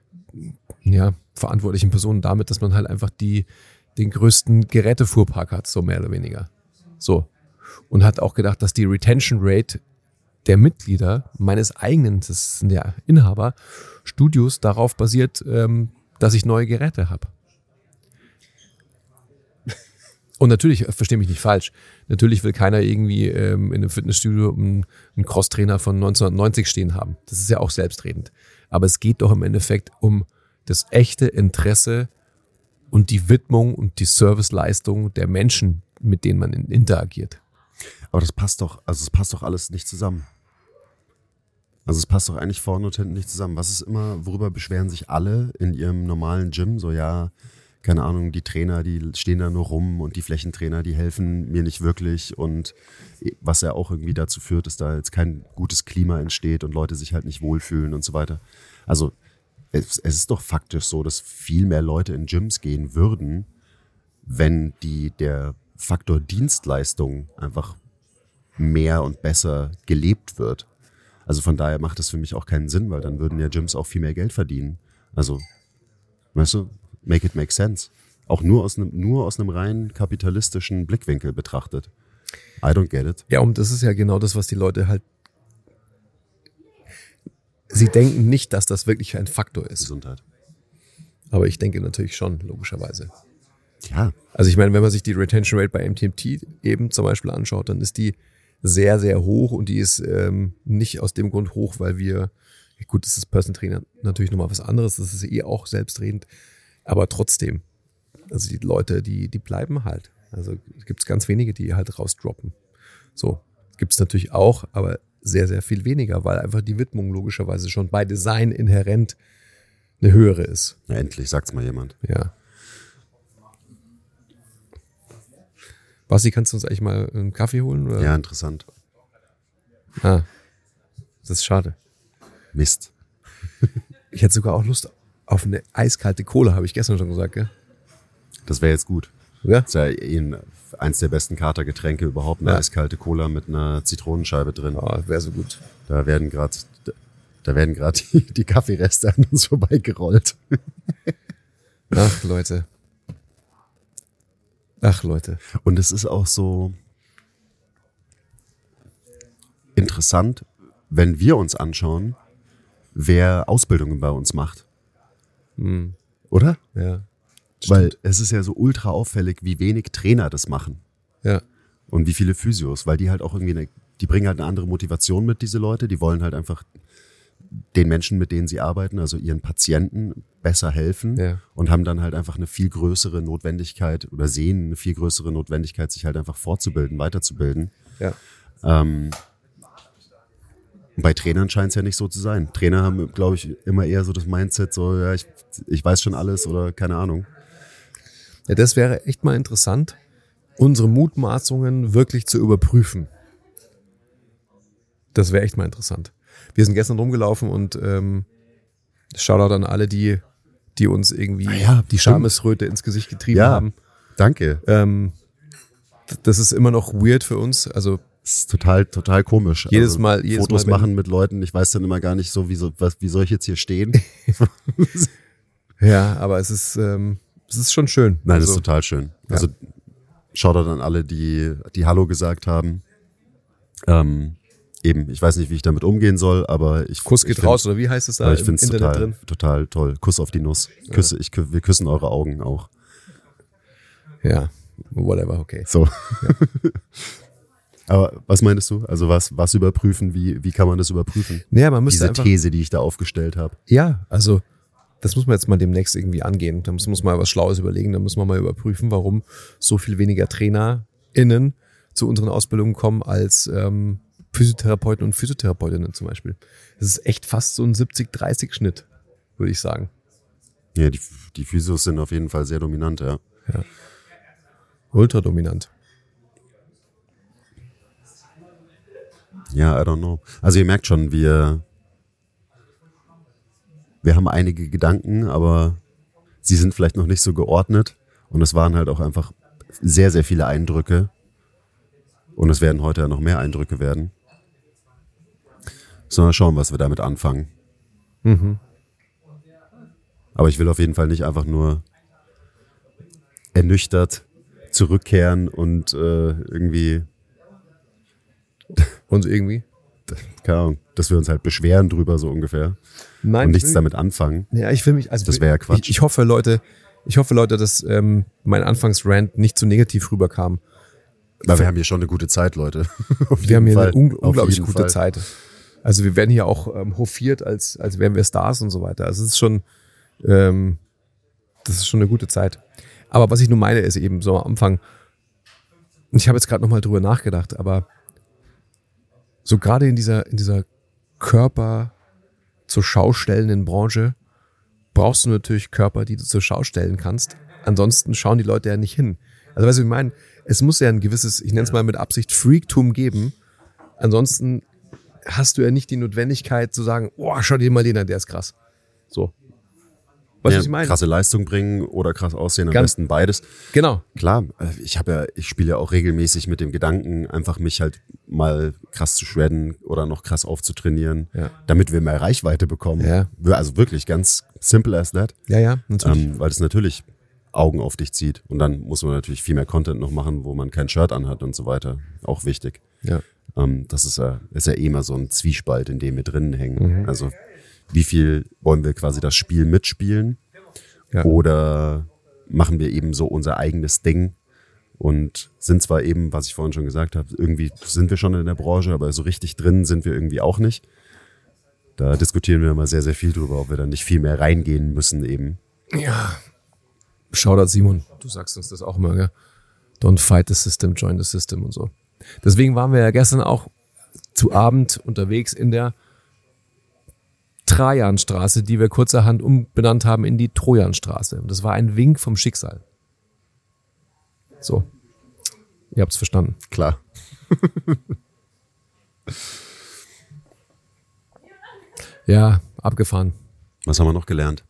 ja, verantwortlichen Personen damit, dass man halt einfach die, den größten Gerätefuhrpark hat, so mehr oder weniger. So. und hat auch gedacht, dass die Retention Rate der Mitglieder meines eigenen, das sind ja Inhaber, Studios darauf basiert, ähm, dass ich neue Geräte habe. Und natürlich, verstehe mich nicht falsch, natürlich will keiner irgendwie ähm, in einem Fitnessstudio einen, einen Crosstrainer von neunzehnhundertneunzig stehen haben. Das ist ja auch selbstredend. Aber es geht doch im Endeffekt um das echte Interesse und die Widmung und die Serviceleistung der Menschen, mit denen man interagiert. Aber das passt doch, also es passt doch alles nicht zusammen. Also es passt doch eigentlich vorne und hinten nicht zusammen. Was ist immer, worüber beschweren sich alle in ihrem normalen Gym? So, ja, keine Ahnung, die Trainer, die stehen da nur rum und die Flächentrainer, die helfen mir nicht wirklich. Und was ja auch irgendwie dazu führt, dass da jetzt kein gutes Klima entsteht und Leute sich halt nicht wohlfühlen und so weiter. Also es, es ist doch faktisch so, dass viel mehr Leute in Gyms gehen würden, wenn die der Faktor Dienstleistung einfach mehr und besser gelebt wird. Also von daher macht das für mich auch keinen Sinn, weil dann würden ja Gyms auch viel mehr Geld verdienen. Also, weißt du, make it make sense. Auch nur aus einem, nur aus einem rein kapitalistischen Blickwinkel betrachtet. I don't get it. Ja, und das ist ja genau das, was die Leute halt, sie denken nicht, dass das wirklich ein Faktor ist. Gesundheit. Aber ich denke natürlich schon, logischerweise. Ja. Also ich meine, wenn man sich die Retention Rate bei M T M T eben zum Beispiel anschaut, dann ist die sehr, sehr hoch und die ist ähm, nicht aus dem Grund hoch, weil wir, gut, das ist Personal Trainer natürlich nochmal was anderes, das ist eh auch selbstredend, aber trotzdem, also die Leute, die die bleiben halt. Also gibt es ganz wenige, die halt rausdroppen. So, gibt es natürlich auch, aber sehr, sehr viel weniger, weil einfach die Widmung logischerweise schon bei Design inhärent eine höhere ist. Ja, endlich sagt's mal jemand. Ja. Basti, kannst du uns eigentlich mal einen Kaffee holen? Oder? Ja, interessant. Ah, das ist schade. Mist. Ich hätte sogar auch Lust auf eine eiskalte Cola, habe ich gestern schon gesagt, gell? Das wäre jetzt gut. Ja? Das ist ja eh eins der besten Katergetränke überhaupt, eine Ja. eiskalte Cola mit einer Zitronenscheibe drin. Oh, wäre so gut. Da werden gerade da werden gerade die, die Kaffeereste an uns vorbeigerollt. Ach, Leute. Ach, Leute. Und es ist auch so interessant, wenn wir uns anschauen, wer Ausbildungen bei uns macht. Hm. Oder? Ja. Weil es ist ja so ultra auffällig, wie wenig Trainer das machen. Ja. Und wie viele Physios, weil die halt auch irgendwie, eine, die bringen halt eine andere Motivation mit, diese Leute. Die wollen halt einfach den Menschen, mit denen sie arbeiten, also ihren Patienten, besser helfen Ja. und haben dann halt einfach eine viel größere Notwendigkeit oder sehen eine viel größere Notwendigkeit, sich halt einfach fortzubilden, weiterzubilden. Ja. Ähm, bei Trainern scheint es ja nicht so zu sein. Trainer haben, glaube ich, immer eher so das Mindset, so, ja, ich, ich weiß schon alles oder keine Ahnung. Ja, das wäre echt mal interessant, unsere Mutmaßungen wirklich zu überprüfen. Das wäre echt mal interessant. Wir sind gestern rumgelaufen und ähm, Shoutout an alle, die, die uns irgendwie Ah ja, die Schamesröte ins Gesicht getrieben Ja, haben. danke. Ähm, das ist immer noch weird für uns. Also Das ist total, total komisch. Jedes also, Mal- jedes Fotos Mal, wenn- machen mit Leuten, ich weiß dann immer gar nicht so, wie, so, was, wie soll ich jetzt hier stehen? ja, aber es ist, ähm, es ist schon schön. Nein, das also, ist total schön. Also Shoutout an alle, die, die Hallo gesagt haben. Ähm, eben, ich weiß nicht, wie ich damit umgehen soll, aber ich Kuss ich geht find- raus, oder wie heißt es da aber ich im finde es Internet total, drin? total toll. Kuss auf die Nuss. Küsse, ich, kü- wir küssen eure Augen auch. Ja, whatever, okay. So. Aber was meinst du? Also was, was überprüfen? Wie, wie kann man das überprüfen? Naja, man müsste Diese einfach, These, die ich da aufgestellt habe. ja, also das muss man jetzt mal demnächst irgendwie angehen. Da muss, muss man was Schlaues überlegen. Da muss man mal überprüfen, warum so viel weniger TrainerInnen zu unseren Ausbildungen kommen als ähm, Physiotherapeuten und Physiotherapeutinnen zum Beispiel. Das ist echt fast so ein siebzig dreißig Schnitt, würde ich sagen. Ja, die, die Physios sind auf jeden Fall sehr dominant, ja. Ultra dominant. Ja, I don't know. Also ihr merkt schon, wir, wir haben einige Gedanken, aber sie sind vielleicht noch nicht so geordnet. Und es waren halt auch einfach sehr, sehr viele Eindrücke. Und es werden heute ja noch mehr Eindrücke werden. So, mal schauen, was wir damit anfangen. Mhm. Aber ich will auf jeden Fall nicht einfach nur ernüchtert zurückkehren und äh, irgendwie Und irgendwie? Keine Ahnung, dass wir uns halt beschweren drüber so ungefähr Nein, und nichts will, damit anfangen. Ja, ich will mich, also Das wäre ja Quatsch. Ich, ich hoffe, Leute, ich hoffe, Leute, dass ähm, mein Anfangsrant nicht zu negativ rüberkam. Weil wir haben hier schon eine gute Zeit, Leute. Auf Wir haben hier jeden eine Fall. un Auf unglaublich jeden gute Fall. Zeit. Also wir werden hier auch ähm, hofiert, als, als wären wir Stars und so weiter. Also es ist schon, ähm, das ist schon eine gute Zeit. Aber was ich nur meine, ist eben so am Anfang, ich habe jetzt gerade nochmal drüber nachgedacht, aber so gerade in dieser, in dieser Körper zur Schau stellenden Branche brauchst du natürlich Körper, die du zur Schau stellen kannst. Ansonsten schauen die Leute ja nicht hin. Also weißt du, ich meine, es muss ja ein gewisses, ich nenne es mal mit Absicht, Freaktum geben. Ansonsten hast du ja nicht die Notwendigkeit zu sagen, oh, schau dir mal den an, der ist krass. So. Weißt du, Ja, was ich meine? krasse Leistung bringen oder krass aussehen, am Ganz- besten beides. Genau. Klar, ich habe ja, ich spiele ja auch regelmäßig mit dem Gedanken, einfach mich halt mal krass zu shredden oder noch krass aufzutrainieren, Ja. damit wir mehr Reichweite bekommen. Ja. Also wirklich ganz simple as that, Ja, ja, natürlich. ähm, weil es natürlich Augen auf dich zieht. Und dann muss man natürlich viel mehr Content noch machen, wo man kein Shirt anhat und so weiter. Auch wichtig. ja. Ähm, das ist ja, ist ja eh immer so ein Zwiespalt, in dem wir drinnen hängen. Also wie viel wollen wir quasi das Spiel mitspielen Ja. oder machen wir eben so unser eigenes Ding und sind zwar eben, was ich vorhin schon gesagt habe, irgendwie sind wir schon in der Branche, aber so richtig drin sind wir irgendwie auch nicht. Da diskutieren wir immer sehr, sehr viel drüber, ob wir da nicht viel mehr reingehen müssen eben. Ja. Shoutout Simon, du sagst uns das auch immer, gell? Don't fight the system, join the system und so. Deswegen waren wir ja gestern auch zu Abend unterwegs in der Trajanstraße, die wir kurzerhand umbenannt haben in die Trojanstraße. Und das war ein Wink vom Schicksal. So. Ihr habt's verstanden. Klar. Ja, abgefahren. Was haben wir noch gelernt?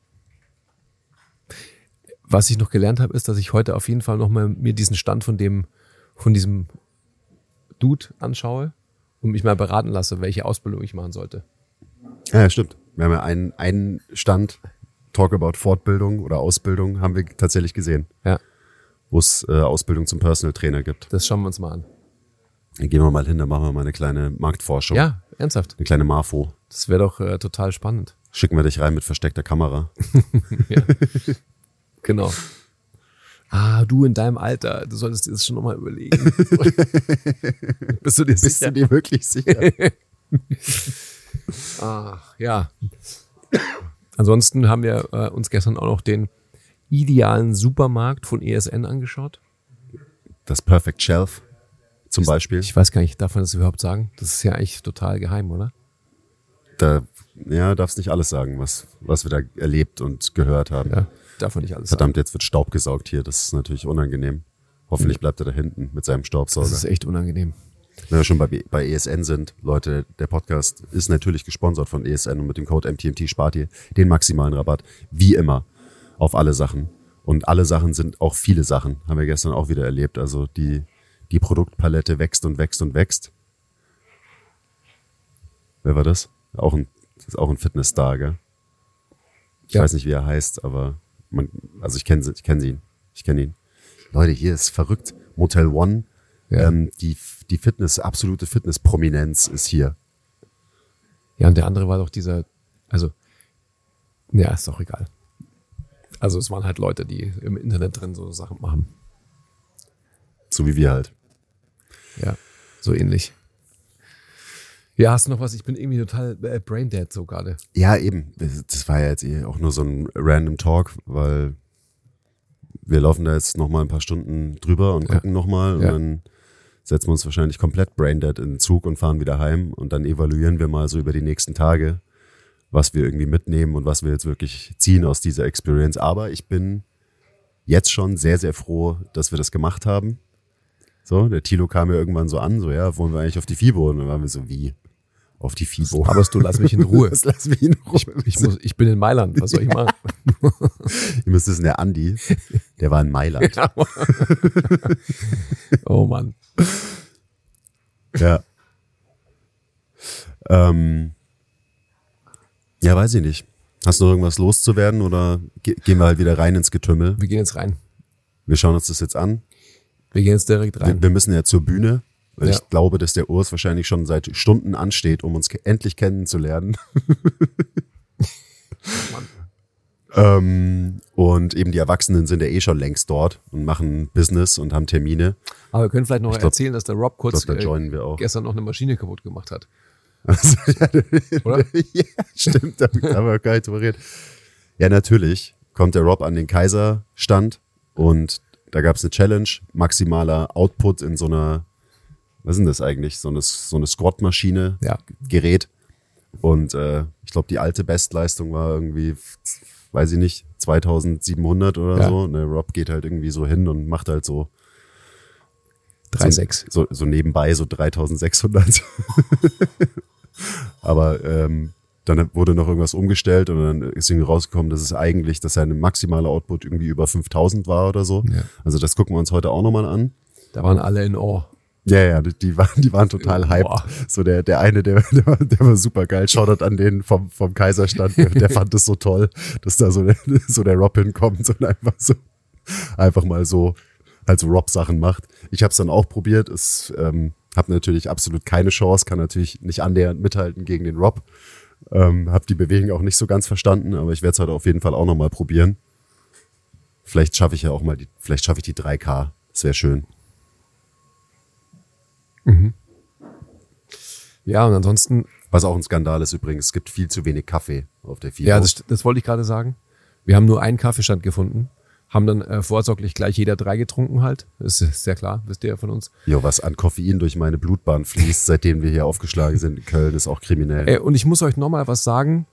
Was ich noch gelernt habe, ist, dass ich heute auf jeden Fall nochmal mir diesen Stand von dem, von diesem Dude anschaue und mich mal beraten lasse, welche Ausbildung ich machen sollte. Ja, ja, stimmt. Wir haben ja einen, einen Stand, Talk about Fortbildung oder Ausbildung, haben wir tatsächlich gesehen, Ja, wo es äh, Ausbildung zum Personal Trainer gibt. das schauen wir uns mal an. Dann gehen wir mal hin, dann machen wir mal eine kleine Marktforschung. Ja, ernsthaft. Eine kleine Marfo. Das wäre doch äh, total spannend. Schicken wir dich rein mit versteckter Kamera. Ja. Genau. Ah, du in deinem Alter, du solltest dir das schon nochmal überlegen. Bist du dir Bist sicher? du dir wirklich sicher? Ach, ja. Ansonsten haben wir äh, uns gestern auch noch den idealen Supermarkt von E S N angeschaut. Das Perfect Shelf zum Beispiel. Ich weiß gar nicht, darf man das überhaupt sagen? Das ist ja eigentlich total geheim, oder? Da ja, darfst nicht alles sagen, was, was wir da erlebt und gehört haben. Ja, darf man nicht alles Verdammt, jetzt wird Staub gesaugt hier. Das ist natürlich unangenehm. Hoffentlich bleibt er da hinten mit seinem sagen. Staubsauger. Das ist echt unangenehm. Wenn wir schon bei, bei E S N sind, Leute, der Podcast ist natürlich gesponsert von E S N und mit dem Code M T M T spart ihr den maximalen Rabatt, wie immer, auf alle Sachen. Und alle Sachen sind auch viele Sachen, haben wir gestern auch wieder erlebt. Also die, die Produktpalette wächst und wächst und wächst. Wer war das? Auch ein, das ist auch ein Fitnessstar, gell? Ich Ja. weiß nicht, wie er heißt, aber man, also ich kenne ich kenn ihn. Ich kenne ihn. Leute, hier ist verrückt. Motel One. Ja. Ähm, die, die Fitness, absolute Fitnessprominenz ist hier. Ja, und der andere war doch dieser, also, ja, ist doch egal. Also es waren halt Leute, die im Internet drin so Sachen machen. So wie wir halt. Ja, so ähnlich. Ja, hast du noch was? Ich bin irgendwie total äh, braindead so gerade. Ja, eben. Das war ja jetzt eh auch nur so ein random Talk, weil wir laufen da jetzt nochmal ein paar Stunden drüber und Ja. gucken nochmal und Ja. dann setzen wir uns wahrscheinlich komplett braindead in den Zug und fahren wieder heim und dann evaluieren wir mal so über die nächsten Tage, was wir irgendwie mitnehmen und was wir jetzt wirklich ziehen aus dieser Experience. Aber ich bin jetzt schon sehr, sehr froh, dass wir das gemacht haben. So, der Thilo kam ja irgendwann so an, so, ja, wollen wir eigentlich auf die FIBO? Und dann waren wir so, wie? Auf die FIBO? Aber du, lass mich in Ruhe. Das lass mich in Ruhe. Ich, muss, ich bin in Mailand, was soll ich machen? Ihr müsst wissen, der Andi, der war in Mailand. Ja. Oh Mann. Ja. Ähm, ja, weiß ich nicht. Hast du noch irgendwas loszuwerden oder ge- gehen wir halt wieder rein ins Getümmel? Wir gehen jetzt rein. Wir schauen uns das jetzt an. Wir gehen jetzt direkt rein. Wir, wir müssen ja zur Bühne. Weil Ja. ich glaube, dass der Urs wahrscheinlich schon seit Stunden ansteht, um uns ke- endlich kennenzulernen. ähm, und eben die Erwachsenen sind ja eh schon längst dort und machen Business und haben Termine. Aber wir können vielleicht noch Ich glaub- erzählen, dass der Rob kurz Ich glaube, da äh, joinen wir auch. gestern noch eine Maschine kaputt gemacht hat. Also, ja, Oder? ja, stimmt, da haben wir gar nicht drüber geredet. Ja, natürlich kommt der Rob an den Kaiserstand und da gab es eine Challenge, maximaler Output in so einer, was ist denn das eigentlich, so eine, so eine Squat-Maschine, Ja. Gerät. Und äh, ich glaube, die alte Bestleistung war irgendwie, weiß ich nicht, zweitausendsiebenhundert oder Ja. so. Und der Rob geht halt irgendwie so hin und macht halt so drei Komma sechs. so, so nebenbei so dreitausendsechshundert. Aber ähm, dann wurde noch irgendwas umgestellt und dann ist irgendwie rausgekommen, dass es eigentlich, dass seine maximale Output irgendwie über fünftausend war oder so. Ja. Also das gucken wir uns heute auch nochmal an. Da waren alle in Ohr. Ja, ja, die, die waren, die waren total hyped. Boah. So der, der eine, der, der, war, der war super geil. Shoutout an den vom, vom Kaiserstand. Der, der fand es so toll, dass da so der, so der Rob hinkommt und einfach so, einfach mal so, halt so Rob-Sachen macht. Ich habe es dann auch probiert. Es ähm, habe natürlich absolut keine Chance, kann natürlich nicht annähernd mithalten gegen den Rob. Ähm, habe die Bewegung auch nicht so ganz verstanden, aber ich werde es heute auf jeden Fall auch nochmal probieren. Vielleicht schaffe ich ja auch mal die, vielleicht schaffe ich die drei K. Das wäre schön. Ja, und ansonsten, Was auch ein Skandal ist übrigens, es gibt viel zu wenig Kaffee auf der FIBO. ja, das, das wollte ich gerade sagen. Wir haben nur einen Kaffeestand gefunden, haben dann äh, vorsorglich gleich jeder drei getrunken halt. Das ist sehr klar, wisst ihr ja von uns. Jo, was an Koffein durch meine Blutbahn fließt, seitdem wir hier aufgeschlagen sind in Köln, ist auch kriminell. Äh, und ich muss euch nochmal was sagen.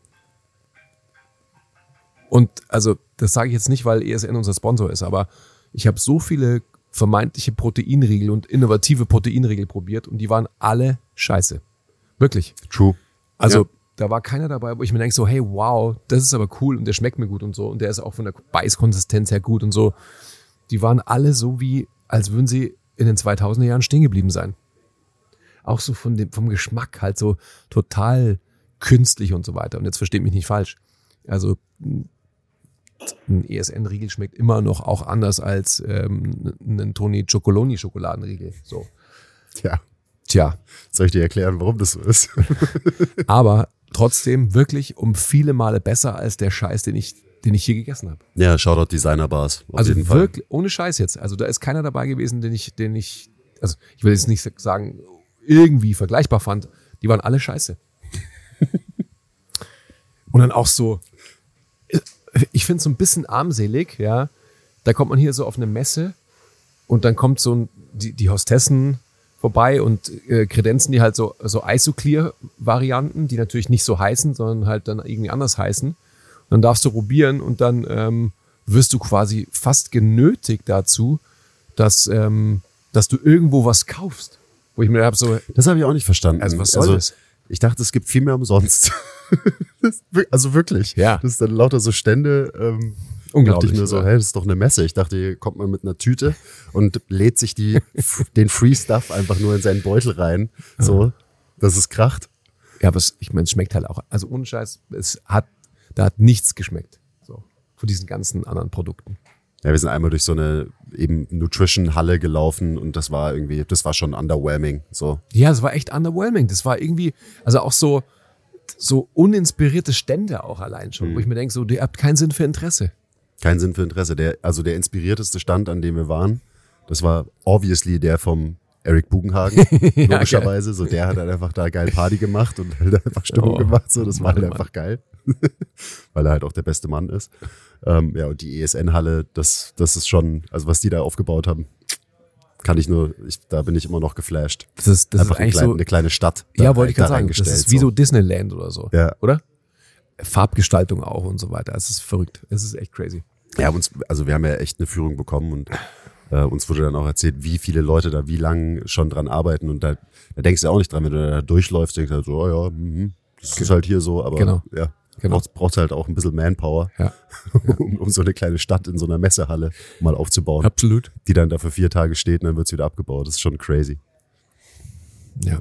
Und also, das sage ich jetzt nicht, weil E S N unser Sponsor ist, aber ich habe so viele vermeintliche Proteinriegel und innovative Proteinriegel probiert und die waren alle scheiße. Wirklich. True. Also Ja. da war keiner dabei, wo ich mir denke so, hey, wow, das ist aber cool und der schmeckt mir gut und so und der ist auch von der Beißkonsistenz her gut und so. Die waren alle so wie, als würden sie in den zweitausender Jahren stehen geblieben sein. Auch so von dem, vom Geschmack halt so total künstlich und so weiter. Und jetzt versteht mich nicht falsch. Also ein E S N-Riegel schmeckt immer noch auch anders als ähm, ein Toni Chocoloni-Schokoladenriegel. So. Ja. Tja, Soll ich dir erklären, warum das so ist? aber trotzdem wirklich um viele Male besser als der Scheiß, den ich, den ich hier gegessen habe. Ja, Shoutout Designer Bars. Auf Also jeden Fall. wirklich, ohne Scheiß jetzt. Also da ist keiner dabei gewesen, den ich, den ich, also ich will jetzt nicht sagen, irgendwie vergleichbar fand. Die waren alle scheiße. Und dann auch so, ich finde es so ein bisschen armselig, ja. Da kommt man hier so auf eine Messe und dann kommt so ein, die, die Hostessen vorbei und äh, kredenzen die halt so, so Isoclear-Varianten, die natürlich nicht so heißen, sondern halt dann irgendwie anders heißen. Und dann darfst du probieren und dann ähm, wirst du quasi fast genötigt dazu, dass, ähm, dass du irgendwo was kaufst. Wo ich mir hab so, Das habe ich auch nicht verstanden. Also was soll das? Ich dachte, es gibt viel mehr umsonst. Das- also wirklich. Ja. Das ist dann lauter so Stände. Ähm, Unglaublich, Dachte ich mir so, oder? hey, das ist doch eine Messe. Ich dachte, hier kommt man mit einer Tüte und lädt sich die, den Free Stuff einfach nur in seinen Beutel rein. So, dass es kracht. ja, aber es, ich meine, es schmeckt halt auch, also ohne Scheiß, es hat, da hat nichts geschmeckt. So, von diesen ganzen anderen Produkten. Ja, wir sind einmal durch so eine eben Nutrition-Halle gelaufen und das war irgendwie, das war schon underwhelming. So. Ja, es war echt underwhelming. Das war irgendwie, also auch so, so uninspirierte Stände auch allein schon, wo ich mir denke, so, ihr habt keinen Sinn für Interesse. Kein Sinn für Interesse. Der, also der inspirierteste Stand, an dem wir waren, das war obviously der vom Eric Bugenhagen, logischerweise. So, der hat halt einfach da geil Party gemacht und halt einfach Stimmung Oh, gemacht. So, das war Mann, halt Mann. einfach geil. Weil er halt auch der beste Mann ist. Ähm, ja, und die E S N-Halle, das, das ist schon, also was die da aufgebaut haben, kann ich nur, ich, da bin ich immer noch geflasht. Das ist, das ist einfach eine eigentlich kleine, so, eine kleine Stadt. da ja, wollte ich da gerade sagen, das reingestellt, ist wie so Disneyland oder so, Ja. oder? Farbgestaltung auch und so weiter. Es ist verrückt. Es ist echt crazy. Ja, uns, also wir haben ja echt eine Führung bekommen und äh, uns wurde dann auch erzählt, wie viele Leute da wie lang schon dran arbeiten und da, da denkst du ja auch nicht dran, wenn du da durchläufst, denkst du halt so, oh ja, mhm, das ist halt hier so, aber Genau. ja, Genau. brauchst, brauchst halt auch ein bisschen Manpower, Ja. um, um so eine kleine Stadt in so einer Messehalle mal aufzubauen, Absolut. die dann da für vier Tage steht und dann wird's wieder abgebaut. Das ist schon crazy. Ja.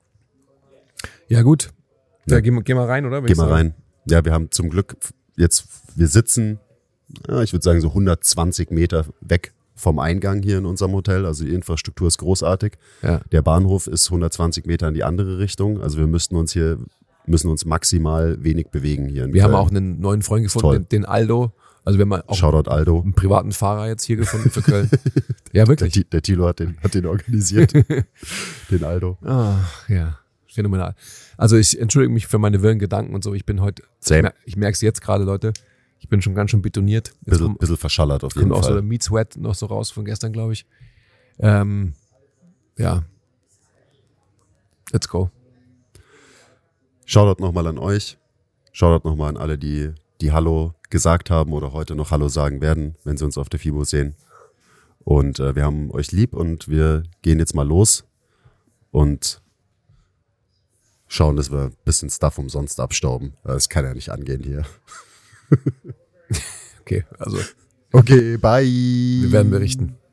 Ja, gut. Da Ja. gehen, wir- gehen wir rein, oder? Würde Geh ich mal sagen. rein. Ja, wir haben zum Glück jetzt, wir sitzen, ja, ich würde sagen so hundertzwanzig Meter weg vom Eingang hier in unserem Hotel. Also die Infrastruktur ist großartig. Ja. Der Bahnhof ist hundertzwanzig Meter in die andere Richtung. Also wir müssten uns hier, müssen uns maximal wenig bewegen hier in Wir Köln. haben auch einen neuen Freund gefunden, Toll. den, den Aldo. Also wir haben auch Shoutout Aldo. einen privaten Fahrer jetzt hier gefunden für Köln. Ja, Der, wirklich. Ti- der Thilo hat den, hat den organisiert. Den Aldo. Ach, ja, phänomenal. Also ich entschuldige mich für meine wirren Gedanken und so. Ich bin heute, ich, Same. mer- ich merke es jetzt gerade, Leute. Ich bin schon ganz schön betoniert. Jetzt Bisschen, kommt, bisschen verschallert auf jeden kommt auch so der Fall. Meat Sweat noch so raus von gestern, glaube ich. Ähm, ja. Let's go. Shoutout nochmal an euch. Shoutout nochmal an alle, die, die Hallo gesagt haben oder heute noch Hallo sagen werden, wenn sie uns auf der FIBO sehen. Und äh, wir haben euch lieb und wir gehen jetzt mal los und schauen, dass wir ein bisschen Stuff umsonst abstauben. Das kann ja nicht angehen hier. Okay, also Okay, bye. wir werden berichten.